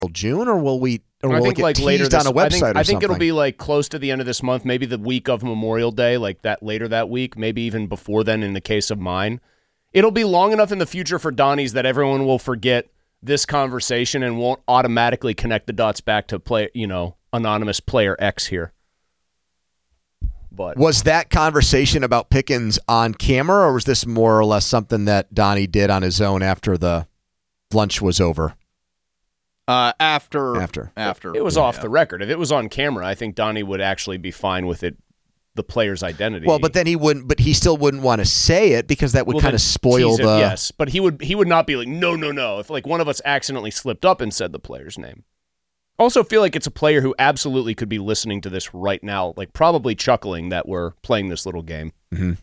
June, or will we? Or I will think it get like later teased on a website I think something? it'll be like close to the end of this month, maybe the week of Memorial Day, like that later that week, maybe even before then in the case of mine. It'll be long enough in the future for Donnie's that everyone will forget this conversation and won't automatically connect the dots back to anonymous player X here. But was that conversation about Pickens on camera, or was this more or less something that Donnie did on his own after the lunch was over? After. It was off the record. If it was on camera, I think Donnie would actually be fine with it, the player's identity. Well, but then he wouldn't. But he still wouldn't want to say it because that would kind of spoil the. Yes, but he would not be like no. If like one of us accidentally slipped up and said the player's name. Also feel like it's a player who absolutely could be listening to this right now, like probably chuckling that we're playing this little game. Mm-hmm.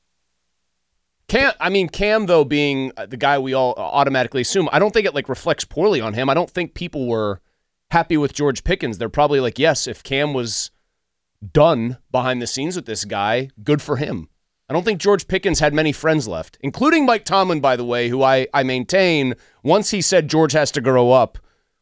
Cam, though, being the guy we all automatically assume, I don't think it like reflects poorly on him. I don't think people were happy with George Pickens. They're probably like, yes, if Cam was done behind the scenes with this guy, good for him. I don't think George Pickens had many friends left, including Mike Tomlin, by the way, who I maintain, once he said George has to grow up,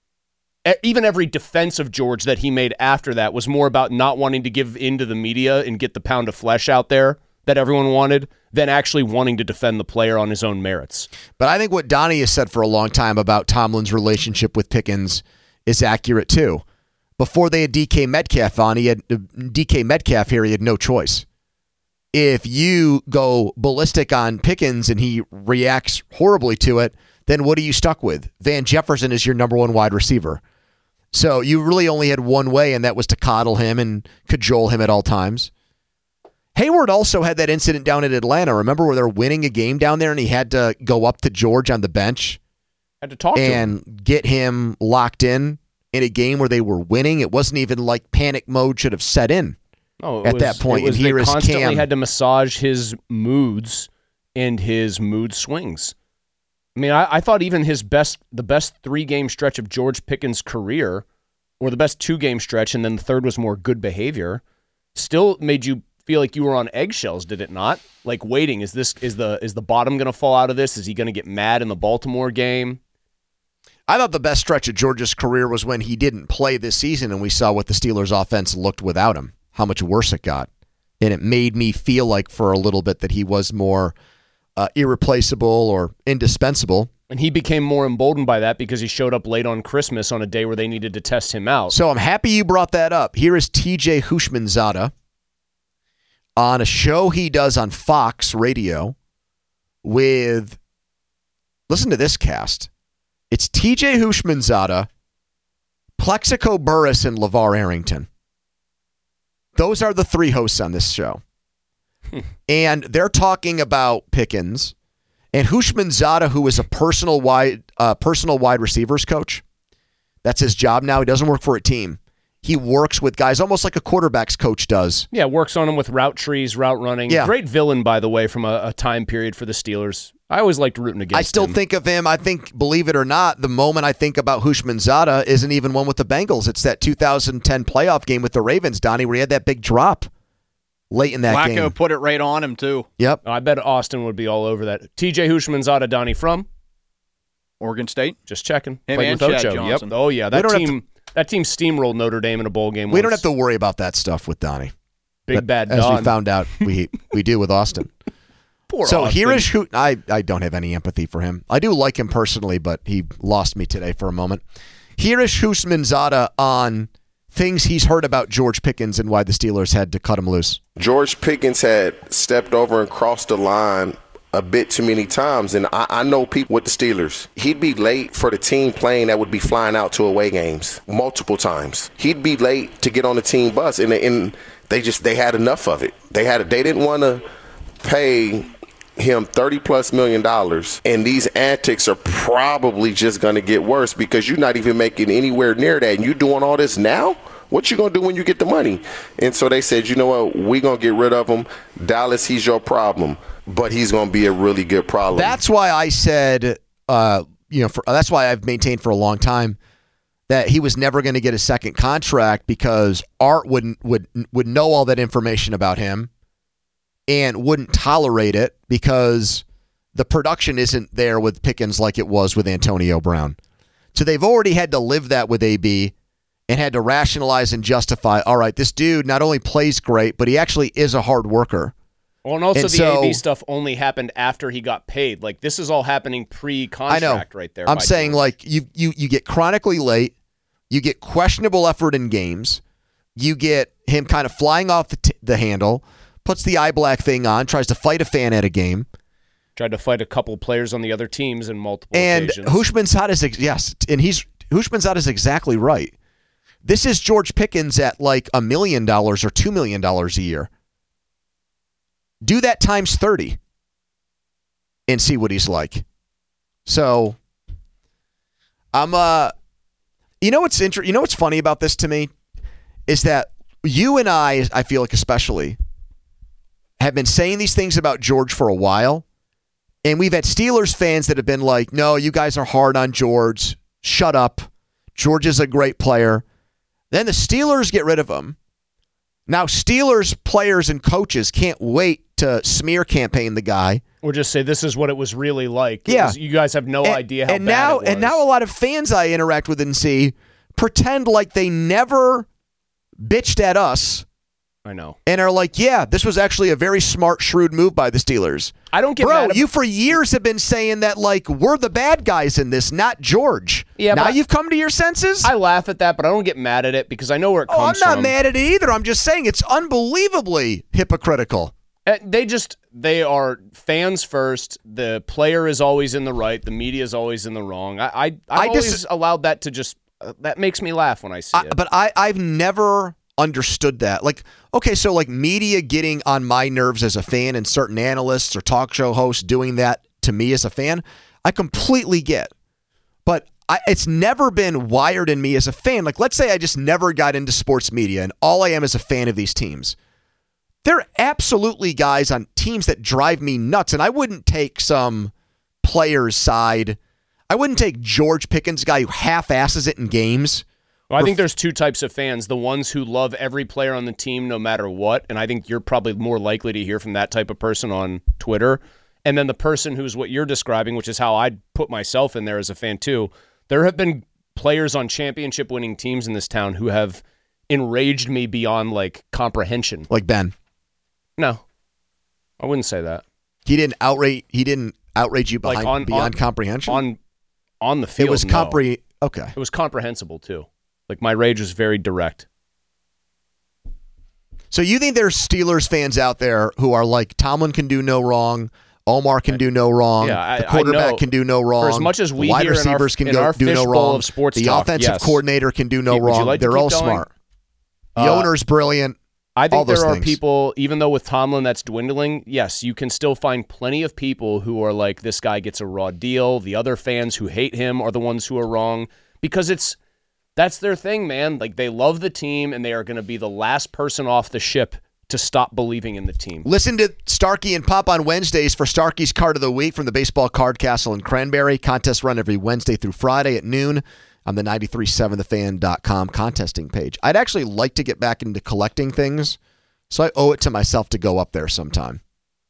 even every defense of George that he made after that was more about not wanting to give in to the media and get the pound of flesh out there that everyone wanted than actually wanting to defend the player on his own merits. But I think what Donnie has said for a long time about Tomlin's relationship with Pickens is accurate too. Before they had DK Metcalf on, he had DK Metcalf here. He had no choice. If you go ballistic on Pickens and he reacts horribly to it, then what are you stuck with? Van Jefferson is your number one wide receiver. So you really only had one way, and that was to coddle him and cajole him at all times. Hayward also had that incident down in Atlanta. Remember where they're winning a game down there and he had to go up to George on the bench? Had to talk to him. And get him locked in a game where they were winning. It wasn't even like panic mode should have set in that point. And here they is constantly Cam. had to massage his moods and his mood swings. I mean, I thought even the best 3-game stretch of George Pickens' career, or the best 2-game stretch, and then the third was more good behavior, still made you feel like you were on eggshells, did it not? Like waiting, is the bottom going to fall out of this? Is he going to get mad in the Baltimore game? I thought the best stretch of George's career was when he didn't play this season and we saw what the Steelers' offense looked without him, how much worse it got. And it made me feel like for a little bit that he was more irreplaceable or indispensable. And he became more emboldened by that because he showed up late on Christmas on a day where they needed to test him out. So I'm happy you brought that up. Here is TJ Houshmandzadeh on a show he does on Fox Radio with, listen to this cast. It's TJ Houshmandzadeh, Plexico Burress, and LeVar Arrington. Those are the 3 hosts on this show. And they're talking about Pickens and Houshmandzadeh, who is a personal wide receivers coach. That's his job now. He doesn't work for a team. He works with guys almost like a quarterback's coach does. Yeah, works on them with route trees, route running. Yeah. Great villain, by the way, from a time period for the Steelers. I always liked rooting against him. I still think of him. I think, believe it or not, the moment I think about Houshmandzadeh isn't even one with the Bengals. It's that 2010 playoff game with the Ravens, Donnie, where he had that big drop late in that game. Flacco put it right on him, too. Yep. I bet Austin would be all over that. TJ Houshmandzadeh, Donnie, from? Oregon State. Just checking. Him Played and with Chad Ocho. Johnson. Yep. Oh, yeah. That team steamrolled Notre Dame in a bowl game We once. don't have to worry about that stuff with Donnie. Big bad As Don. we found out, we do with Austin. Poor so Austin. here is I don't have any empathy for him. I do like him personally, but he lost me today for a moment. Here is Houshmandzadeh on things he's heard about George Pickens and why the Steelers had to cut him loose. George Pickens had stepped over and crossed the line a bit too many times, and I know people with the Steelers. He'd be late for the team plane that would be flying out to away games multiple times. He'd be late to get on the team bus, and they had enough of it. They didn't want to pay him $30+ million, and these antics are probably just going to get worse because you're not even making anywhere near that, and you're doing all this now? What you going to do when you get the money? And so they said, you know what, we're going to get rid of him. Dallas, he's your problem, but he's going to be a really good problem. That's why I said, that's why I've maintained for a long time that he was never going to get a second contract because Art would know all that information about him and wouldn't tolerate it because the production isn't there with Pickens like it was with Antonio Brown. So they've already had to live that with AB and had to rationalize and justify, all right, this dude not only plays great, but he actually is a hard worker. Well, and also And the so- AB stuff only happened after he got paid. Like, this is all happening pre-contract right there. I'm by saying, George. like, you get chronically late, you get questionable effort in games, you get him kind of flying off the handle, puts the eye black thing on, tries to fight a fan at a game. Tried to fight a couple players on the other teams in multiple And occasions. Hushmanzada is Hushmanzada is exactly right. This is George Pickens at like $1 million or $2 million a year. Do that times 30 and see what he's like. So I'm you know what's you know what's funny about this to me is that you and I feel like especially have been saying these things about George for a while. And we've had Steelers fans that have been like, no, you guys are hard on George. Shut up. George is a great player. Then the Steelers get rid of him. Now, Steelers players and coaches can't wait to smear campaign the guy. Or just say this is what it was really like. Yeah. You guys have no idea how and bad now, it was. And now a lot of fans I interact with and see pretend like they never bitched at us I know. and are like, yeah, this was actually a very smart, shrewd move by the Steelers. I don't get Bro, mad you for years have been saying that, like, we're the bad guys in this, not George. Yeah, now but you've come to your senses? I laugh at that, but I don't get mad at it because I know where it I'm comes not from. mad at it either. I'm just saying it's unbelievably hypocritical. They are fans first. The player is always in the right. The media is always in the wrong. I've always allowed that to just that makes me laugh when I see it. But I've never understood that. Like, okay, so like media getting on my nerves as a fan and certain analysts or talk show hosts doing that to me as a fan, I completely get. But it's never been wired in me as a fan. Like, let's say I just never got into sports media and all I am is a fan of these teams. There are absolutely guys on teams that drive me nuts, and I wouldn't take some player's side. I wouldn't take George Pickens, guy who half-asses it in games. Well, I think there's two types of fans. The ones who love every player on the team no matter what, and I think you're probably more likely to hear from that type of person on Twitter. And then the person who's what you're describing, which is how I'd put myself in there as a fan too. There have been players on championship-winning teams in this town who have enraged me beyond like comprehension. Like Ben. No, I wouldn't say that. He didn't outrage you Like beyond comprehension? On the field, It was no. Okay. It was comprehensible too. Like my rage was very direct. So you think there's Steelers fans out there who are like, Tomlin can do no wrong, Omar can do no wrong, Yeah, the quarterback know. can do no wrong, For as much as we the wide hear in our- receivers can in do our no fishbowl wrong, of sports the talk, offensive yes. coordinator can do no Would you wrong. like to They're keep all going? smart. The owner's brilliant. I all think those there are things. people, even though with Tomlin that's dwindling, yes, you can still find plenty of people who are like, this guy gets a raw deal. The other fans who hate him are the ones who are wrong because that's their thing, man. Like they love the team and they are going to be the last person off the ship to stop believing in the team. Listen to Starkey and Pop on Wednesdays for Starkey's Card of the Week from the Baseball Card Castle in Cranberry. Contests run every Wednesday through Friday at noon on the 937thefan.com contesting page. I'd actually like to get back into collecting things, so I owe it to myself to go up there sometime.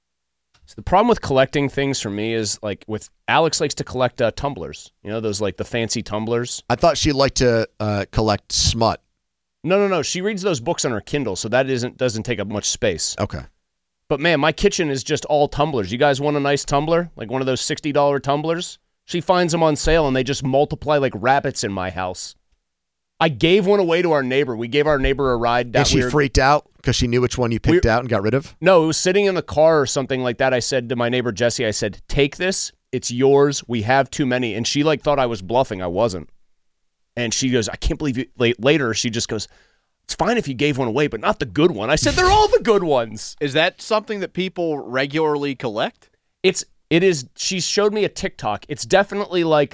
So the problem with collecting things for me is like with Alex likes to collect tumblers. You know, those like the fancy tumblers. I thought she'd like to collect smut. No. She reads those books on her Kindle, so that doesn't take up much space. Okay. But man, my kitchen is just all tumblers. You guys want a nice tumbler? Like one of those $60 tumblers? She finds them on sale and they just multiply like rabbits in my house. I gave one away to our neighbor. We gave our neighbor a ride. And she freaked out because she knew which one you picked out and got rid of? No, it was sitting in the car or something like that. I said to my neighbor Jesse, I said, take this. It's yours. We have too many. And she like thought I was bluffing. I wasn't. And she goes, I can't believe you. Later, she just goes, it's fine if you gave one away, but not the good one. I said, they're all the good ones. Is that something that people regularly collect? It is. She showed me a TikTok. It's definitely like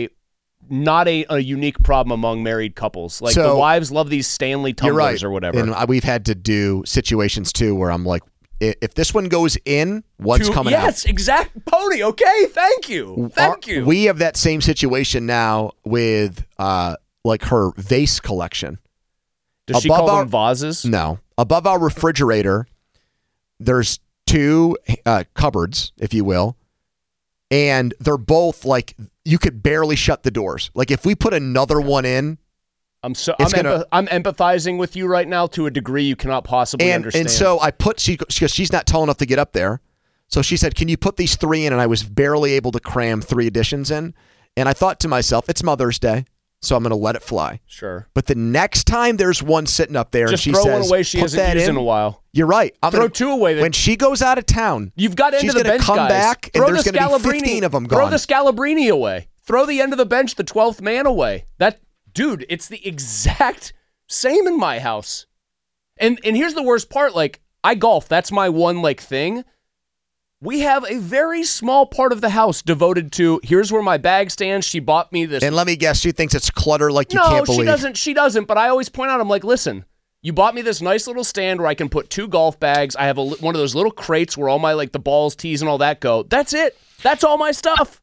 not a unique problem among married couples. Like So, the wives love these Stanley You're right. tumblers or whatever. And we've had to do situations too where I'm like, if this one goes in, what's coming out? Yes, exact. Pony, okay, thank you. Thank you. We have that same situation now with like her vase collection. Does she above call our- them vases? No. Above our refrigerator, there's two cupboards, if you will, and they're both like you could barely shut the doors. Like if we put another one in, I'm empathizing with you right now to a degree you cannot possibly understand. And so I put, because she's not tall enough to get up there. So she said, can you put these 3 in? And I was barely able to cram 3 editions in. And I thought to myself, it's Mother's Day, so I'm going to let it fly. Sure. But the next time there's one sitting up there just and she throw says, one away she hasn't used in a while. You're right. Throw 2 away. When she goes out of town, you've got end of the bench, come guys. back and there's going to be 15 of them gone. Throw the Scalabrini away. Throw the end of the bench, the 12th man away. Dude, it's the exact same in my house. And here's the worst part. Like, I golf. That's my one, thing. We have a very small part of the house devoted to, here's where my bag stands. She bought me this. And let me guess, she thinks it's clutter you can't believe. No, she doesn't. But I always point out, I'm like, listen, you bought me this nice little stand where I can put 2 golf bags. I have one of those little crates where all my, the balls, tees, and all that go. That's it. That's all my stuff.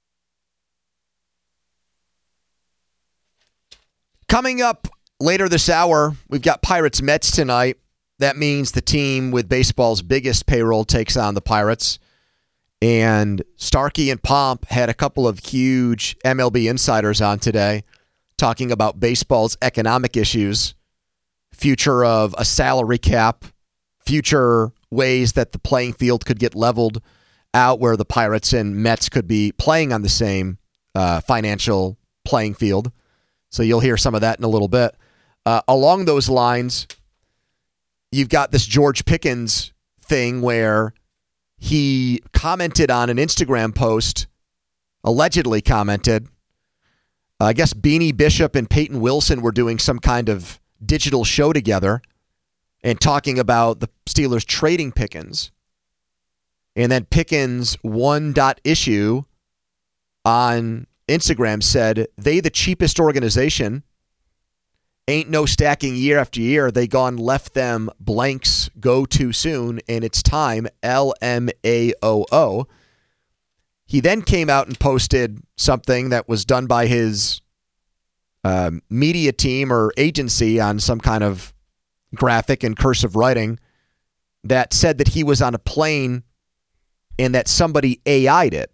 Coming up later this hour, we've got Pirates-Mets tonight. That means the team with baseball's biggest payroll takes on the Pirates. And Starkey and Pomp had a couple of huge MLB insiders on today talking about baseball's economic issues, future of a salary cap, future ways that the playing field could get leveled out where the Pirates and Mets could be playing on the same financial playing field. So you'll hear some of that in a little bit. Along those lines, you've got this George Pickens thing where he commented on an Instagram post, allegedly commented. I guess Beanie Bishop and Peyton Wilson were doing some kind of digital show together and talking about the Steelers trading Pickens. And then Pickens' one.issue on Instagram said, they the cheapest organization. Ain't no stacking year after year. They gone left them blanks go too soon, and it's time. LMAOO. He then came out and posted something that was done by his media team or agency on some kind of graphic and cursive writing that said that he was on a plane and that somebody AI'd it.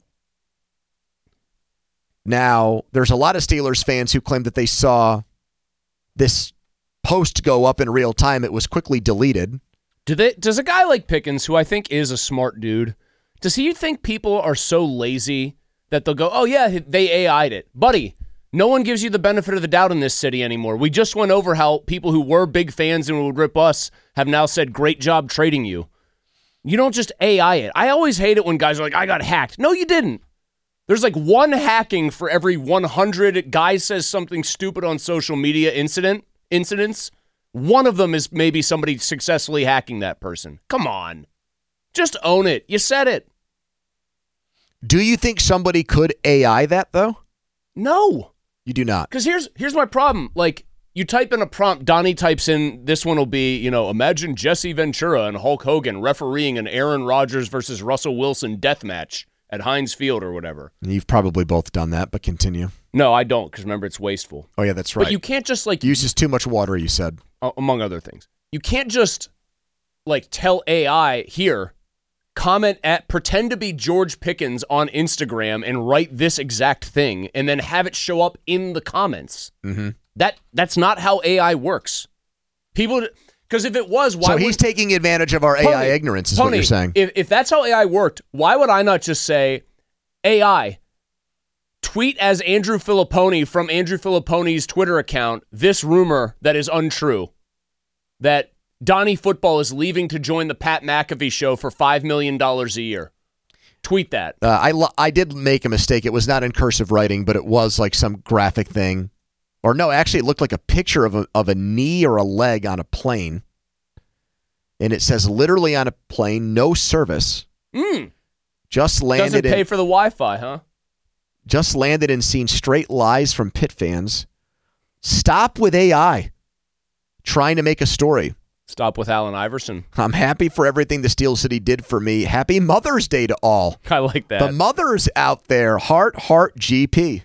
Now, there's a lot of Steelers fans who claim that they saw this post go up in real time. It was quickly deleted. Does a guy like Pickens, who I think is a smart dude, does he think people are so lazy that they'll go, oh yeah, they AI'd it? Buddy, no one gives you the benefit of the doubt in this city anymore. We just went over how people who were big fans and would rip us have now said, great job trading you. You don't just AI it. I always hate it when guys are like, I got hacked. No, you didn't. There's one hacking for every 100 guy says something stupid on social media incidents. One of them is maybe somebody successfully hacking that person. Come on. Just own it. You said it. Do you think somebody could AI that, though? No. You do not. Because here's my problem. You type in a prompt, Donnie types in, this one will be, imagine Jesse Ventura and Hulk Hogan refereeing an Aaron Rodgers versus Russell Wilson death match at Heinz Field or whatever. You've probably both done that, but continue. No, I don't, because remember, it's wasteful. Oh, yeah, that's right. But you can't just, uses too much water, you said. Among other things. You can't just, tell AI, here, pretend to be George Pickens on Instagram and write this exact thing, and then have it show up in the comments. Mm-hmm. That's not how AI works. People... Because if it was, why So he's taking advantage of our AI ignorance, is what you're saying. If that's how AI worked, why would I not just say, AI, tweet as Andrew Filipponi from Andrew Filipponi's Twitter account this rumor that is untrue, that Donnie Football is leaving to join the Pat McAfee show for $5 million a year. Tweet that. I did make a mistake. It was not in cursive writing, but it was some graphic thing. Or no, actually, it looked like a picture of a knee or a leg on a plane. And it says literally on a plane, no service. Just landed. Doesn't pay for the Wi-Fi, huh? Just landed and seen straight lies from Pitt fans. Stop with AI trying to make a story. Stop with Allen Iverson. I'm happy for everything the Steel City did for me. Happy Mother's Day to all. I like that. The mothers out there, heart GP.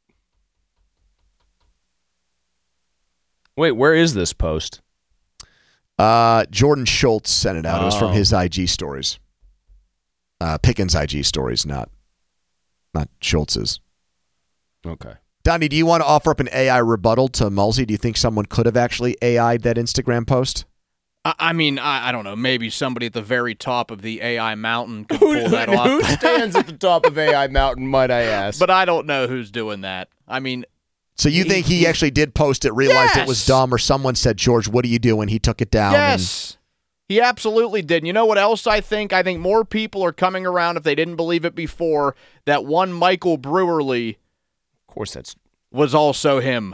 Wait, where is this post? Jordan Schultz sent it out. It was from his IG stories. Pickens' IG stories, not Schultz's. Okay. Donnie, do you want to offer up an AI rebuttal to Mulsey? Do you think someone could have actually AI'd that Instagram post? I mean, I don't know. Maybe somebody at the very top of the AI mountain could pull that off. Who stands at the top of AI Mountain, might I ask? But I don't know who's doing that. I mean, so you think he actually did post it, realized it was dumb, or someone said, George, what are you doing? He took it down. Yes. He absolutely did. And you know what else I think? I think more people are coming around, if they didn't believe it before, that one Michael Brewerly, Of course, that's was also him.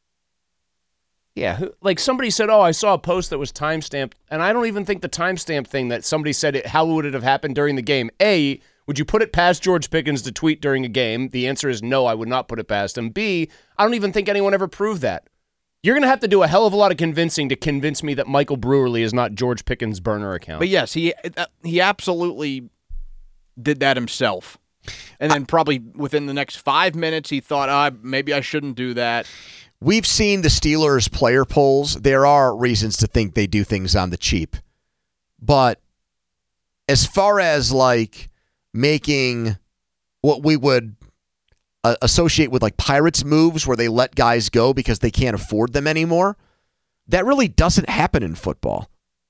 Yeah, like somebody said, oh, I saw a post that was timestamped, and I don't even think the timestamp thing that somebody said, how would it have happened during the game? A, would you put it past George Pickens to tweet during a game? The answer is no, I would not put it past him. B, I don't even think anyone ever proved that. You're going to have to do a hell of a lot of convincing to convince me that Michael Brewerly is not George Pickens' burner account. But yes, he absolutely did that himself. And then probably within the next 5 minutes, he thought, maybe I shouldn't do that. We've seen the Steelers player polls. There are reasons to think they do things on the cheap. But as far as like making what we would associate with like Pirates moves where they let guys go because they can't afford them anymore, that really doesn't happen in football.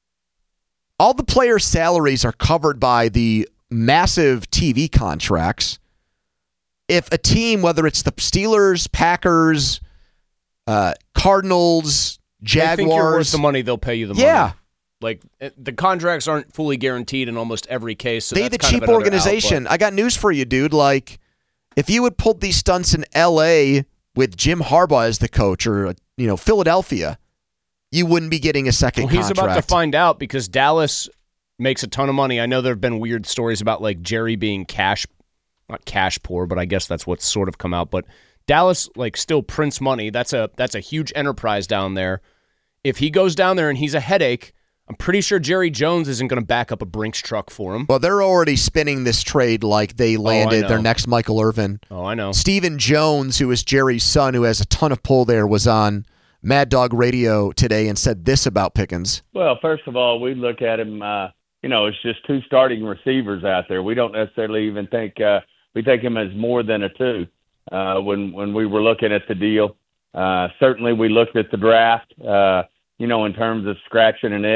All the players' salaries are covered by the massive TV contracts. If a team, whether it's the Steelers, Packers, Cardinals, Jaguars, they think you're worth the money, they'll pay you the money. Yeah. Like, the contracts aren't fully guaranteed in almost every case. So they're that's the kind cheap of another organization. out, I got news for you, dude. Like, if you had pulled these stunts in L.A. with Jim Harbaugh as the coach, or Philadelphia, you wouldn't be getting a second contract. He's about to find out because Dallas makes a ton of money. I know there have been weird stories about like Jerry being not cash poor, but I guess that's what's sort of come out. But Dallas like still prints money. That's a huge enterprise down there. If he goes down there and he's a headache, I'm pretty sure Jerry Jones isn't going to back up a Brinks truck for him. Well, they're already spinning this trade like they landed their next Michael Irvin. Oh, I know. Stephen Jones, who is Jerry's son, who has a ton of pull there, was on Mad Dog Radio today and said this about Pickens. Well, first of all, we look at him, it's just two starting receivers out there. We don't necessarily even think we take him as more than a two when we were looking at the deal. Certainly we looked at the draft, in terms of scratching an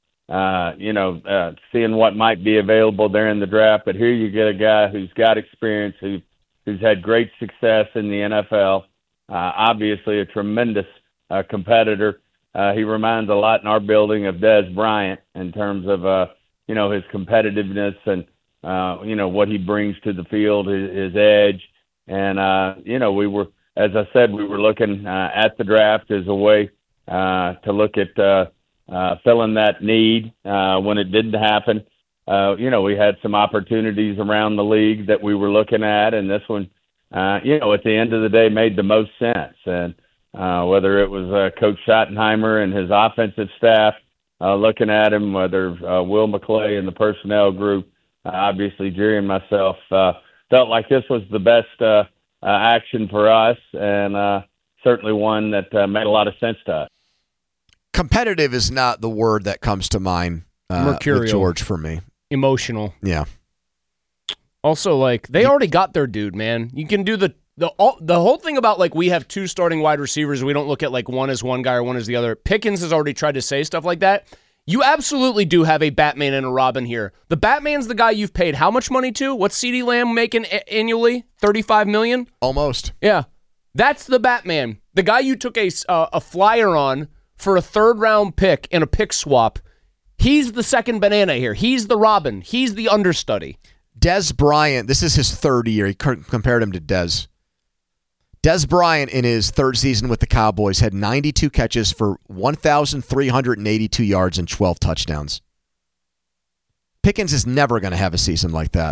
itch, seeing what might be available there in the draft. But here you get a guy who's got experience, who's had great success in the NFL, obviously a tremendous competitor. He reminds a lot in our building of Dez Bryant in terms of, his competitiveness and, what he brings to the field, his edge. And, we were, as I said, we were looking at the draft as a way to look at filling that need when it didn't happen. We had some opportunities around the league that we were looking at, and this one, at the end of the day, made the most sense. And whether it was Coach Schottenheimer and his offensive staff looking at him, whether Will McClay and the personnel group, obviously Jerry and myself, felt like this was the best action for us, and certainly one that made a lot of sense to us. Competitive is not the word that comes to mind with George for me. Emotional. Yeah. Also, like, they already got their dude, man. You can do the whole thing about, like, we have two starting wide receivers. We don't look at, like, one as one guy or one as the other. Pickens has already tried to say stuff like that. You absolutely do have a Batman and a Robin here. The Batman's the guy you've paid how much money to? What's CeeDee Lamb making annually? $35 million? Almost. Yeah. That's the Batman. The guy you took a flyer on for a third-round pick in a pick swap. He's the second banana here. He's the Robin. He's the understudy. Dez Bryant, this is his third year. He compared him to Dez. Dez Bryant, in his third season with the Cowboys, had 92 catches for 1,382 yards and 12 touchdowns. Pickens is never going to have a season like that.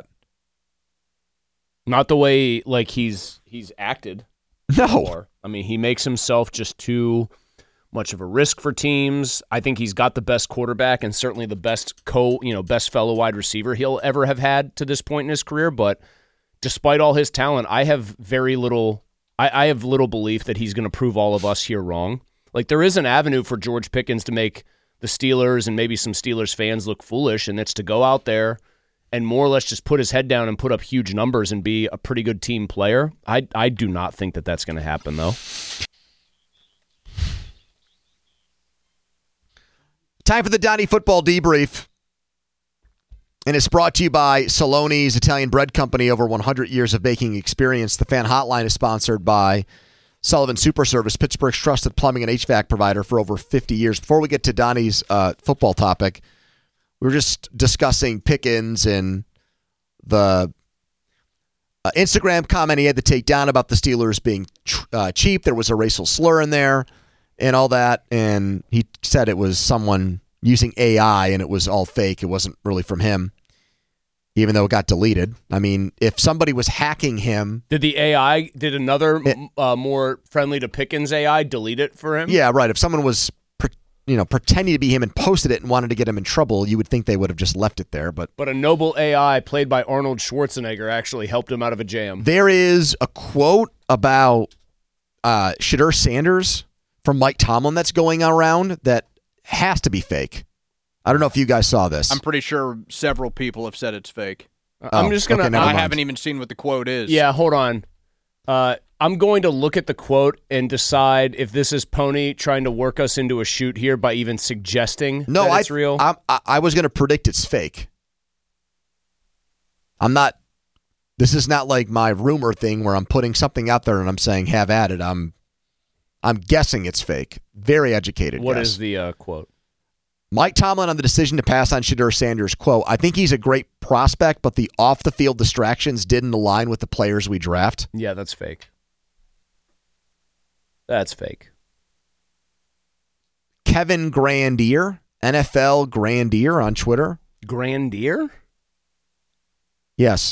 Not the way like he's acted. No. Before. I mean, he makes himself just too much of a risk for teams. I think he's got the best quarterback and certainly the best best fellow wide receiver he'll ever have had to this point in his career. But despite all his talent, I have little belief that he's going to prove all of us here wrong. Like, there is an avenue for George Pickens to make the Steelers and maybe some Steelers fans look foolish, and it's to go out there and more or less just put his head down and put up huge numbers and be a pretty good team player. I do not think that that's going to happen, though. Time for the Donnie Football Debrief. And it's brought to you by Saloni's Italian Bread Company, over 100 years of baking experience. The Fan Hotline is sponsored by Sullivan Super Service, Pittsburgh's trusted plumbing and HVAC provider for over 50 years. Before we get to Donnie's football topic, we were just discussing Pickens and the Instagram comment he had to take down about the Steelers being cheap. There was a racial slur in there and all that. And he said it was someone using AI and it was all fake. It wasn't really from him, even though it got deleted. I mean, if somebody was hacking him... Did another more friendly to Pickens AI delete it for him? Yeah, right. If someone was pretending to be him and posted it and wanted to get him in trouble, you would think they would have just left it there. But a noble AI played by Arnold Schwarzenegger actually helped him out of a jam. There is a quote about Shedeur Sanders from Mike Tomlin that's going around that has to be fake. I don't know if you guys saw this. I'm pretty sure several people have said it's fake. I'm just going to... I haven't even seen what the quote is. Yeah, hold on. I'm going to look at the quote and decide if this is Pony trying to work us into a shoot here by even suggesting that it's real. I was going to predict it's fake. I'm not... This is not like my rumor thing where I'm putting something out there and I'm saying have at it. I'm guessing it's fake. Very educated. What is the quote? Mike Tomlin on the decision to pass on Shedeur Sanders, quote, "I think he's a great prospect, but the off-the-field distractions didn't align with the players we draft." Yeah, that's fake. That's fake. Kevin Grandier, NFL Grandier on Twitter. Grandier? Yes,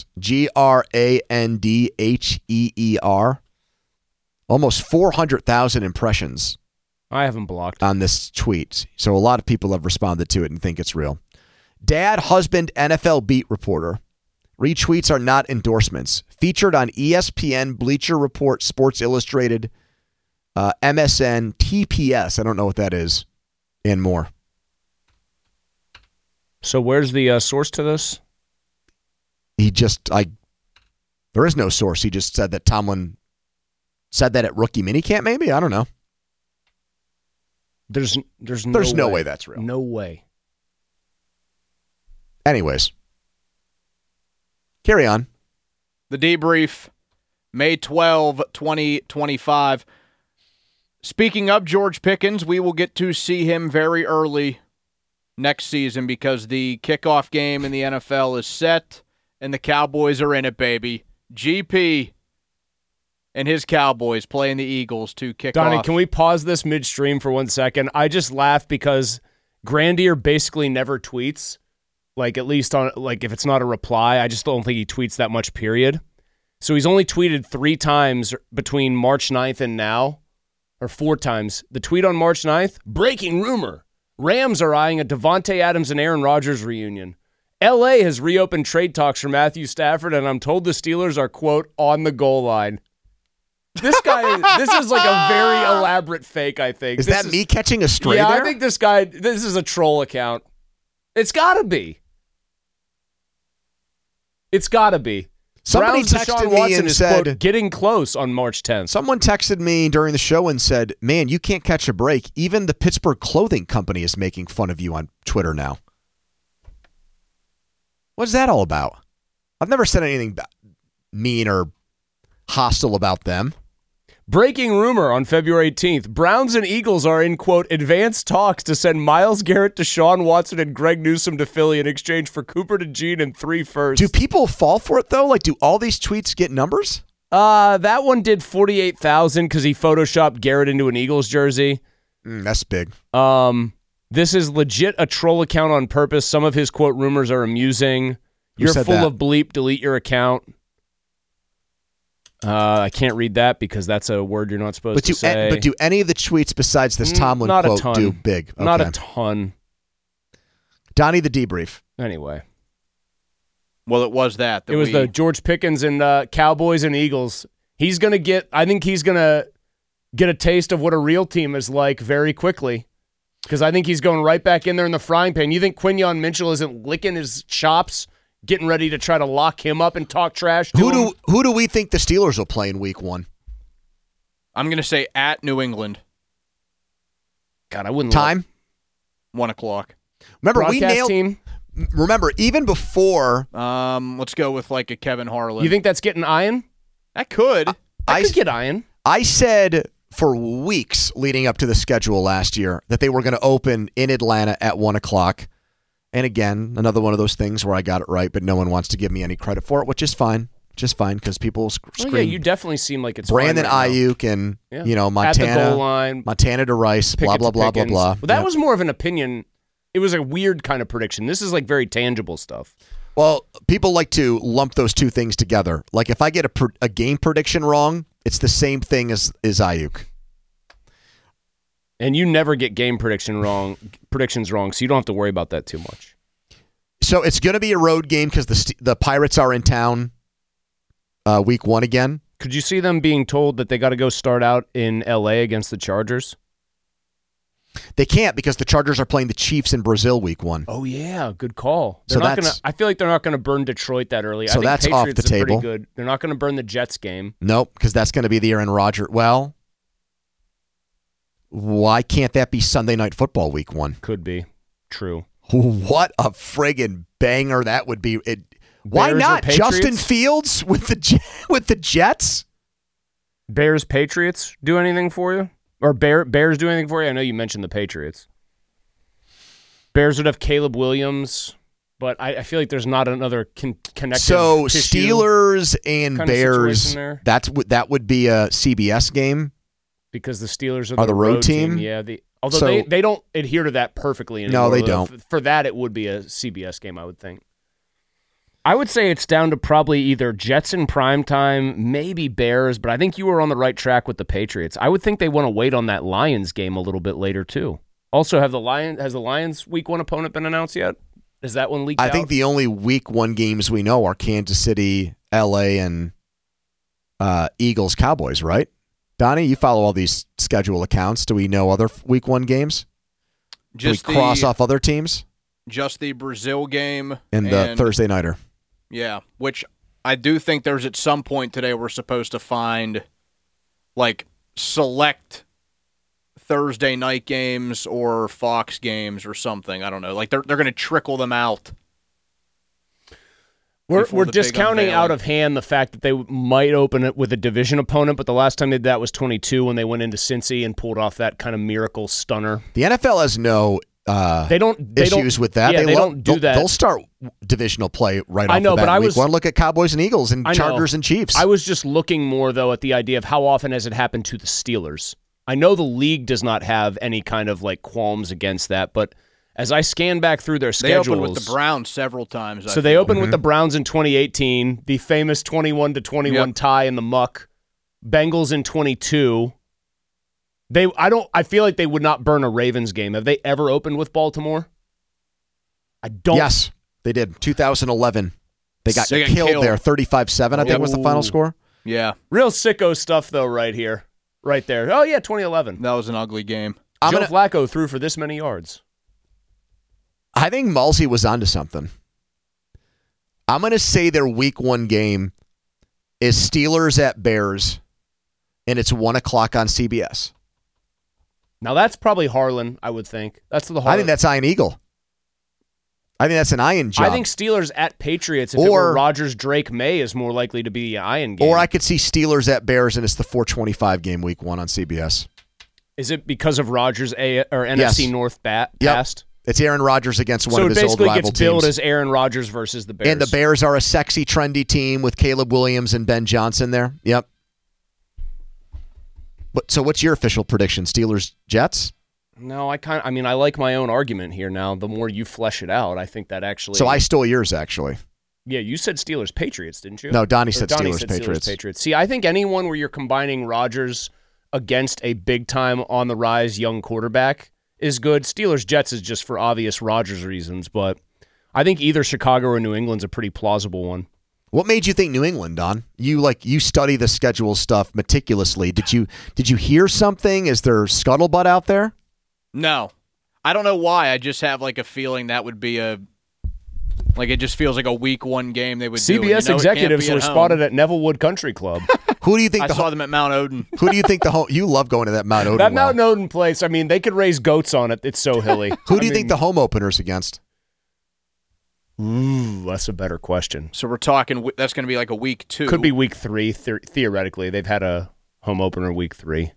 Grandheer. Almost 400,000 impressions. I haven't blocked on this tweet. So a lot of people have responded to it and think it's real. Dad, husband, NFL beat reporter. Retweets are not endorsements. Featured on ESPN, Bleacher Report, Sports Illustrated, MSN, TPS. I don't know what that is. And more. So where's the source to this? There is no source. He just said that Tomlin said that at rookie minicamp, maybe? I don't know. There's no way that's real. No way. Anyways. Carry on. The debrief, May 12, 2025. Speaking of George Pickens, we will get to see him very early next season because the kickoff game in the NFL is set and the Cowboys are in it, baby. GP and his Cowboys playing the Eagles to kick off. Donnie, can we pause this midstream for 1 second? I just laugh because Grandier basically never tweets. Like, at least on, like, if it's not a reply, I just don't think he tweets that much, period. So he's only tweeted 3 times between March 9th and now, or 4 times. The tweet on March 9th, breaking rumor. Rams are eyeing a Devontae Adams and Aaron Rodgers reunion. LA has reopened trade talks for Matthew Stafford, and I'm told the Steelers are, quote, on the goal line. This guy, this is like a very elaborate fake, I think. Is that me catching a stray there? I think this is a troll account. It's got to be. It's got to be. Somebody Brown's texted Deshaun me Watson and is, said, quote, getting close on March 10th. Someone texted me during the show and said, man, you can't catch a break. Even the Pittsburgh Clothing Company is making fun of you on Twitter now. What's that all about? I've never said anything mean or hostile about them. Breaking rumor on February 18th. Browns and Eagles are in, quote, advanced talks to send Myles Garrett, Deshaun Watson, and Greg Newsome to Philly in exchange for Cooper DeJean and 3 firsts. Do people fall for it, though? Like, do all these tweets get numbers? That one did 48,000 because he photoshopped Garrett into an Eagles jersey. That's big. This is legit a troll account on purpose. Some of his, quote, rumors are amusing. You're full that? of bleep. Delete your account. I can't read that because that's a word you're not supposed to say. But do any of the tweets besides this Tomlin quote do big? Okay. Not a ton. Donnie, the debrief. Anyway. Well, it was that it was the George Pickens and Cowboys and Eagles. I think he's going to get a taste of what a real team is like very quickly because I think he's going right back in there in the frying pan. You think Quinyon Mitchell isn't licking his chops getting ready to try to lock him up and talk trash to him. Who do we think the Steelers will play in Week 1? I'm going to say at New England. God, I wouldn't. Time? 1 o'clock. Remember, we Broadcast nailed. team. Remember, even before Let's go with like a Kevin Harlan. You think that's getting Ian? that could? I could get Ian. I said for weeks leading up to the schedule last year that they were going to open in Atlanta at 1 o'clock. And again, another one of those things where I got it right, but no one wants to give me any credit for it, which is fine. Just fine because people scream. Well, yeah, you definitely seem like it's Brandon fine right Ayuk and now. Montana, at the goal line, Montana to Rice, blah Pickett blah to blah blah Pickens. blah. Well, that was more of an opinion. It was a weird kind of prediction. This is like very tangible stuff. Well, people like to lump those two things together. Like if I get a game prediction wrong, it's the same thing as Ayuk. And you never get game predictions wrong, so you don't have to worry about that too much. So it's going to be a road game because the Pirates are in town Week 1 again. Could you see them being told that they got to go start out in L.A. against the Chargers? They can't because the Chargers are playing the Chiefs in Brazil Week 1. Oh yeah, good call. So They're not gonna. I feel like they're not going to burn Detroit that early. So I think that's Patriots off the are table. Pretty good. They're not going to burn the Jets game. Nope, because that's going to be the Aaron Rodgers. Well, why can't that be Sunday Night Football Week 1? Could be true. What a friggin' banger that would be! Why Bears or not Patriots? Justin Fields with the Jets? Bears Patriots do anything for you, or Bears do anything for you? I know you mentioned the Patriots. Bears would have Caleb Williams, but I feel like there's not another connective. So tissue Steelers and kind of Bears. situation there. That would be a CBS game. Because the Steelers Are the road team? Yeah, although So- they don't adhere to that perfectly anymore. No, they Although don't. For that, it would be a CBS game, I would think. I would say it's down to probably either Jets in primetime, maybe Bears, but I think you were on the right track with the Patriots. I would think they want to wait on that Lions game a little bit later, too. Also, has the Lions Week 1 opponent been announced yet? Is that one leaked out? I think the only Week 1 games we know are Kansas City, LA, and Eagles, Cowboys, right? Donnie, you follow all these schedule accounts. Do we know other Week 1 games? Do we cross off other teams? Just the Brazil game. And the Thursday Nighter. Yeah, which I do think there's at some point today we're supposed to find like select Thursday night games or Fox games or something. I don't know. Like they're going to trickle them out. We're before the big discounting unveiling. out of hand the fact that they might open it with a division opponent, but the last time they did that was 22 when they went into Cincy and pulled off that kind of miracle stunner. The NFL has no issues with that. Yeah, they don't do that. They'll start divisional play right off I know, the bat. but I Week was- 1, look at Cowboys and Eagles and I know. Chargers and Chiefs. I was just looking more, though, at the idea of how often has it happened to the Steelers. I know the league does not have any kind of like qualms against that, but as I scan back through their They schedules, opened with the Browns several times. so they opened with the Browns in 2018, the famous 21-21 Yep. tie in the muck. Bengals in 22. I feel like they would not burn a Ravens game. Have they ever opened with Baltimore? I don't. Yes, they did. 2011. They got They got killed killed. there. 35-7, I think was the final score. Yeah, Real sicko stuff, though, right here. Right there. Oh, yeah, 2011. that was an ugly game. Joe Flacco threw for this many yards. I think Malsey was onto something. I'm going to say their Week 1 game is Steelers at Bears, and it's 1 o'clock on CBS. Now, that's probably Harlan, I would think. That's the Harlan. I think that's Ian Eagle. I think that's an Ian job. I think Steelers at Patriots, if it were Rodgers, Drake, May, is more likely to be an Ian game. Or I could see Steelers at Bears, and it's the 4:25 game Week 1 on CBS. Is it because of Rodgers or NFC Yes. North Yep. past? It's Aaron Rodgers against one So of it his old basically rival gets billed teams. as Aaron Rodgers versus the Bears. And the Bears are a sexy, trendy team with Caleb Williams and Ben Johnson there. Yep. So what's your official prediction? Steelers, Jets? No, I like my own argument here now. The more you flesh it out, I think that actually. So I stole yours, actually. Yeah, you said Steelers Patriots, didn't you? No, Donnie said Donnie Steelers, said Patriots. Patriots. See, I think anyone where you're combining Rodgers against a big time on the rise young quarterback is good. Steelers Jets is just for obvious Rodgers reasons, but I think either Chicago or New England's a pretty plausible one. What made you think New England, Don? You study the schedule stuff meticulously. Did you hear something? Is there scuttlebutt out there? No, I don't know why. I just have like a feeling that would be a Like it just feels like a week 1 game they would do. CBS executives were spotted at Nevillewood Country Club. Who do you think I saw them at Mount Odin. Who do you think you love going to that Mount Odin? That Mount Odin place, I mean, they could raise goats on it. It's so hilly. Who do you think the home opener's against? Ooh, that's a better question. So we're talking that's going to be like a week 2. Could be week 3, theoretically. They've had a home opener week 3.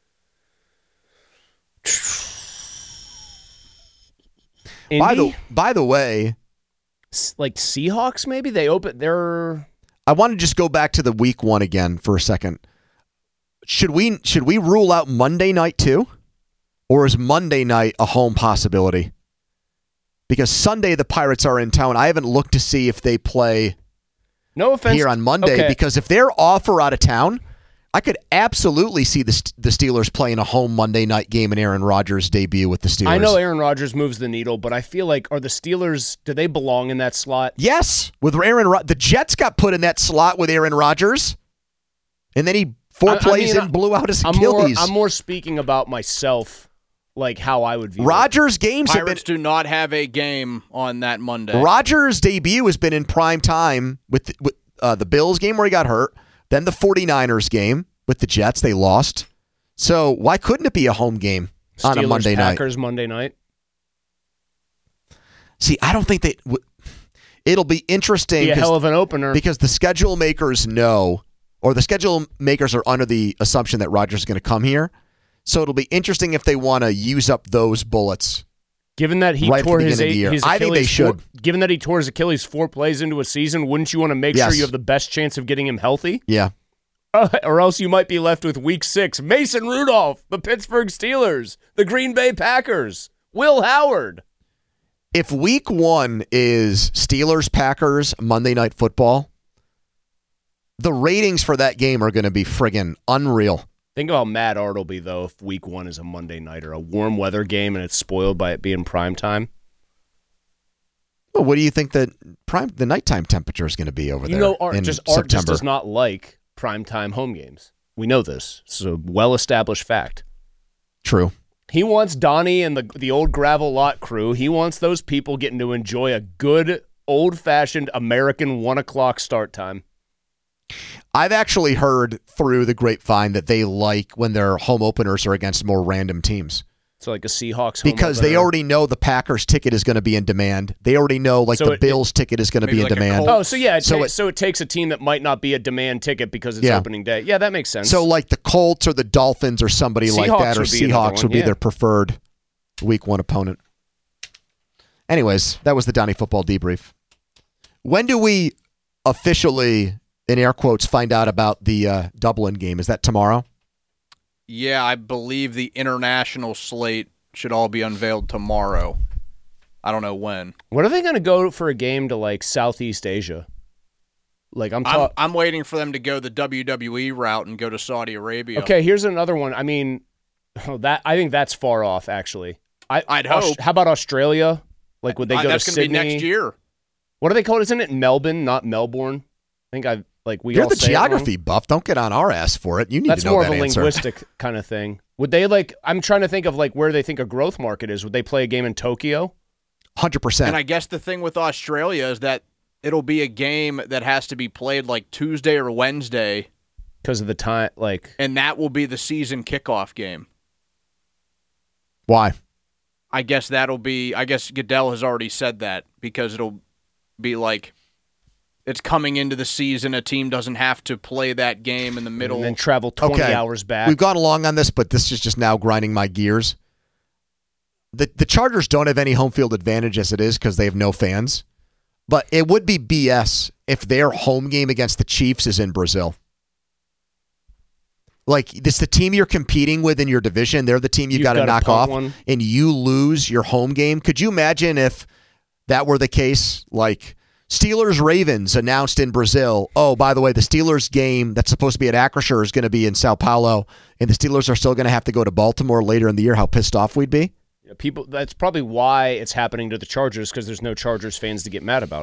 By the way, like Seahawks, maybe they open their. I want to just go back to the week 1 again for a second. Should we rule out Monday night too, or is Monday night a home possibility? Because Sunday the Pirates are in town. I haven't looked to see if they play. No offense here on Monday, okay. Because if they're off or out of town, I could absolutely see the Steelers playing a home Monday night game in Aaron Rodgers' debut with the Steelers. I know Aaron Rodgers moves the needle, but I feel like are the Steelers, do they belong in that slot? Yes, with the Jets got put in that slot with Aaron Rodgers, and then he blew out his Achilles. I'm more speaking about myself, like how I would view Rodgers' games Pirates do not have a game on that Monday. Rodgers' debut has been in prime time with the Bills game where he got hurt. Then the 49ers game with the Jets, they lost. So why couldn't it be a home game on a Monday night? Packers Monday night. See, I don't think that it'll be interesting. Be a hell of an opener because the schedule makers know, or the schedule makers are under the assumption that Rodgers is going to come here. So it'll be interesting if they want to use up those bullets. Given that he right tore his Achilles, I think they should. Given that he tore his Achilles 4 plays into a season, wouldn't you want to make sure you have the best chance of getting him healthy? Yeah. Or else you might be left with week 6. Mason Rudolph, the Pittsburgh Steelers, the Green Bay Packers, Will Howard. If week 1 is Steelers-Packers Monday Night Football, the ratings for that game are going to be friggin' unreal. Think about how mad Art will be, though, if week 1 is a Monday night or a warm weather game and it's spoiled by it being prime time. Well, what do you think the nighttime temperature is going to be over there? Art just does not like primetime home games. We know this. It's a well-established fact. True. He wants Donnie and the old gravel lot crew. He wants those people getting to enjoy a good, old-fashioned American 1 o'clock start time. I've actually heard through the grapevine that they like when their home openers are against more random teams. So like a Seahawks home because opener. They already know the Packers ticket is going to be in demand. They already know the Bills ticket is going to be in demand. Oh, so yeah, so it takes a team that might not be a demand ticket because it's opening day. Yeah, that makes sense. So like the Colts or the Dolphins or somebody Seahawks like that, or Seahawks would be their preferred week 1 opponent. Anyways, that was the Donnie Football Debrief. When do we officially, in air quotes, find out about the Dublin game? Is that tomorrow? Yeah, I believe the international slate should all be unveiled tomorrow. I don't know when. What are they going to go for a game to like Southeast Asia? Like I'm waiting for them to go the WWE route and go to Saudi Arabia. Okay, here's another one. I mean, I think that's far off actually. I'd hope. How about Australia? Like would they go that's to gonna Sydney? be next year. What are they called? Isn't it Melbourne, not Melbourne? I think You're the geography buff. Don't get on our ass for it. You need That's to know that answer. That's more of a linguistic kind of thing. Would they I'm trying to think of where they think a growth market is. Would they play a game in Tokyo? 100%. And I guess the thing with Australia is that it'll be a game that has to be played like Tuesday or Wednesday. Because of the time, And that will be the season kickoff game. Why? I guess Goodell has already said that because it'll be it's coming into the season. A team doesn't have to play that game in the middle. And then travel 20 hours back. We've gone along on this, but this is just now grinding my gears. The Chargers don't have any home field advantage as it is because they have no fans. But it would be BS if their home game against the Chiefs is in Brazil. It's the team you're competing with in your division. They're the team you've got to knock off, and you lose your home game. Could you imagine if that were the case? Steelers-Ravens announced in Brazil, oh, by the way, the Steelers game that's supposed to be at Acrisure is going to be in Sao Paulo, and the Steelers are still going to have to go to Baltimore later in the year. How pissed off we'd be? That's probably why it's happening to the Chargers, because there's no Chargers fans to get mad about.